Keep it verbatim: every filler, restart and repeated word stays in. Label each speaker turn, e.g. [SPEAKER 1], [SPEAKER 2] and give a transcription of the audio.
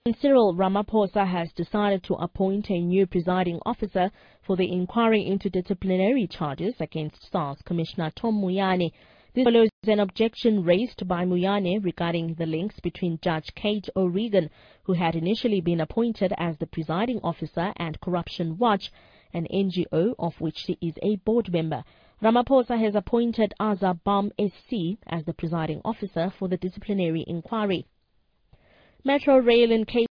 [SPEAKER 1] Cyril Ramaphosa has decided to appoint a new presiding officer for the inquiry into disciplinary charges against SARS Commissioner Tom Moyane. This follows an objection raised by Moyane regarding the links between Judge Kate O'Regan, who had initially been appointed as the presiding officer, and Corruption Watch, an N G O of which she is a board member. Ramaphosa has appointed Azza Bam S C as the presiding officer for the disciplinary inquiry. Metro Rail in Cape